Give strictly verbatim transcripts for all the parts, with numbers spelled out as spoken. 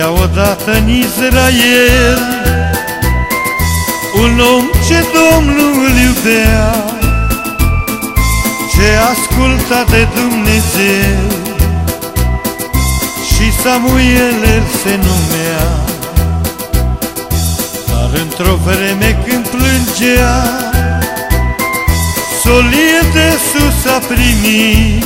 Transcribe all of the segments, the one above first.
Era odată în Israel un om ce Domnul iubea, ce asculta de Dumnezeu, și Samuel el se numea. Dar într-o vreme când plângea, solie de sus a primit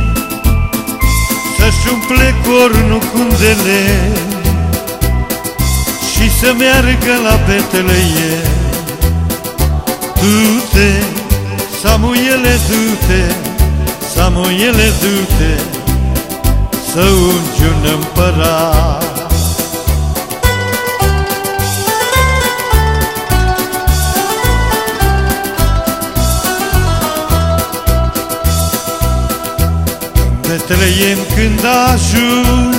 să-și umple cornul cu de lemn și să meargă la Betleem. Du-te, Samuele, du-te, Samuele, du-te, să ungi un împărat. În Betleem când a ajuns,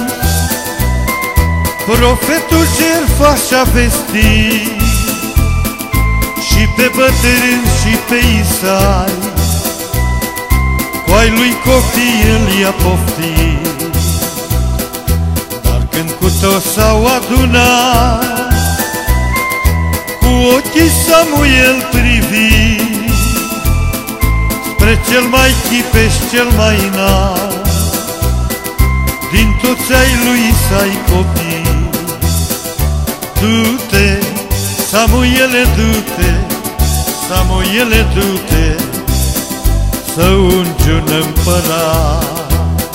profetul jertfa și-a vestit, și pe bătrâni și pe Isai, cu ai lui copii el i-a poftit. Dar când cu toți s-au adunat, cu ochii Samuel privi spre cel mai chipeș, cel mai înalt din toți ai lui Isai copii. Du-te, Samuele, du-te, Samuele, du-te, să ungi un împărat.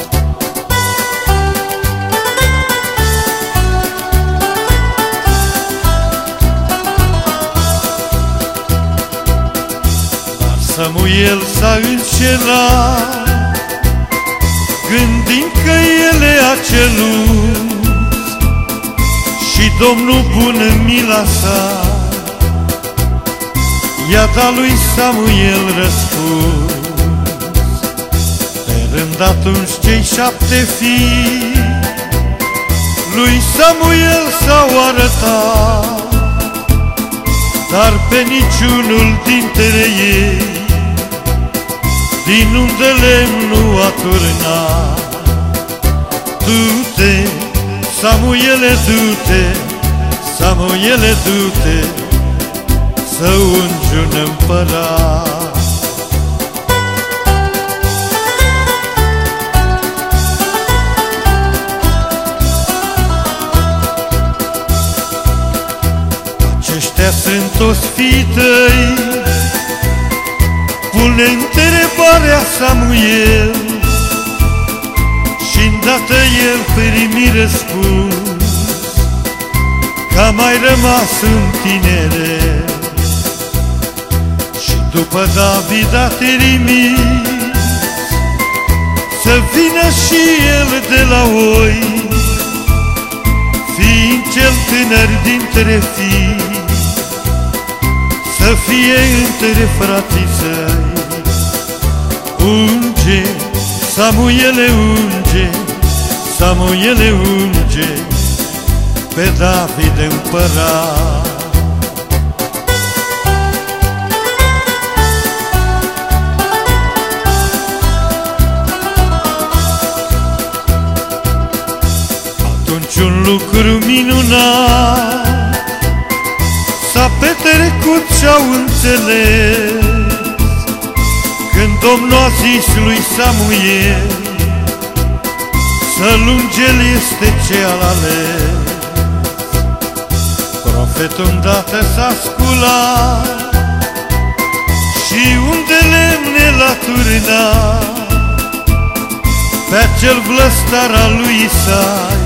Dar Samuel s-a înșelat, gândind că el e acelul și Domnul bun în mila sa i-a dat lui Samuel răspuns. De rând atunci cei șapte fii lui Samuel s-au arătat, dar pe niciunul dintre ei din un de lemn nu a turnat. Du-te, Samuele, du-te, Samuele, du-te, să ungi un împărat. Aceștia sunt toți fii tăi, pune întrebarea Samuel, și îndată el primi răspuns, că a mai rămas în tinere. Și după David a trimis să vină și el de la oi, fiind cel tânăr dintre fii, să fie între frații săi. Unge, Samuele, unge, Samuele, unge pe David împărat. Atunci un lucru minunat s-a petrecut și-au înțeles, când Domnul a zis lui Samuel, să-l unge, el este cel ales. Profetul îndată s-a sculat și un de lemne l-a turnat pe acel vlăstar al lui Isai,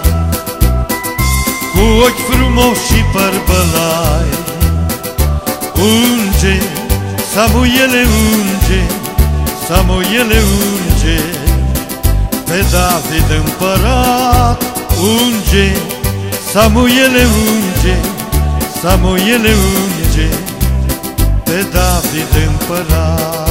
cu ochi frumoși și păr bălai. Unge, Samuele, unge, Samuele, unge pe David împărat. Unge, Samuele, unge, Samuele, unge pe David împărat.